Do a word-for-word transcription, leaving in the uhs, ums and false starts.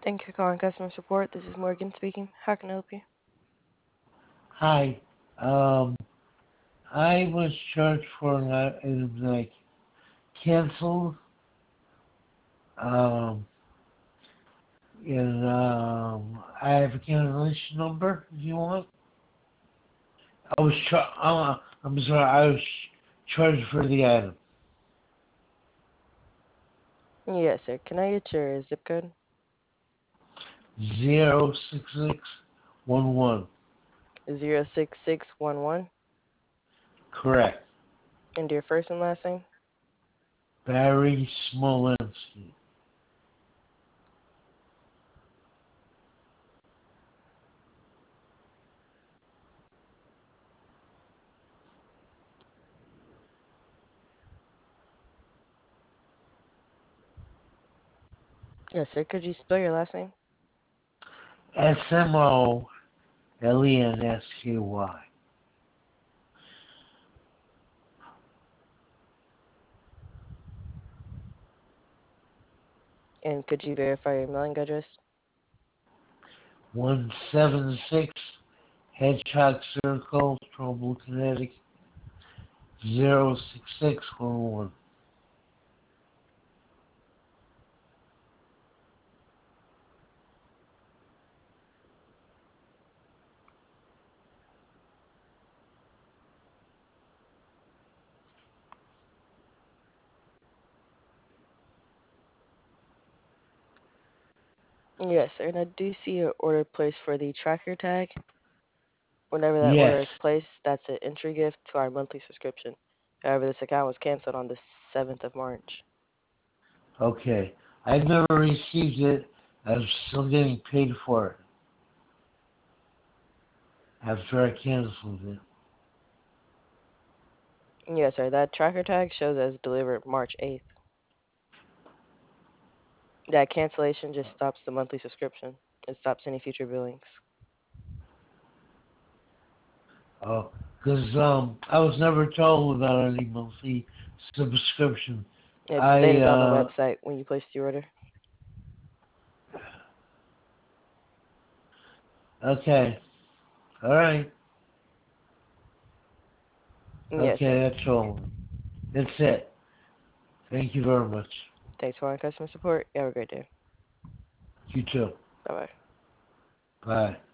Thank you for calling customer support. This is Morgan speaking. How can I help you? Hi. Um, I was charged for an item that I canceled. Um, and um, I have a cancellation number if you want. I was char- uh, I'm sorry, I was charged for the item. Yes, sir. Can I get your zip code? Zero six six one one. Zero six six one one. Correct. And your first and last name? Barry Smolensky. Yes, sir. Could you spell your last name? S M O L E N S K Y. And could you verify your mailing address? one seven six Hedgehog Circle, Trumbull, Connecticut. Zero six six one one. Yes, sir. And I do see your order placed for the tracker tag. Whenever that Yes. order is placed, that's an entry gift to our monthly subscription. However, this account was canceled on the seventh of March. Okay. I've never received it. I'm still getting paid for it after I canceled it. Yes, sir. That tracker tag shows as delivered March eighth. That cancellation just stops the monthly subscription. It stops any future billings. Oh, because um, I was never told about any monthly subscription. It's I, stated on the uh, website when you place the order. okay. All right. Yes, sir. Okay, that's all. That's it. Thank you very much. Thanks for calling customer support. You have a great day. You too. Bye bye. Bye.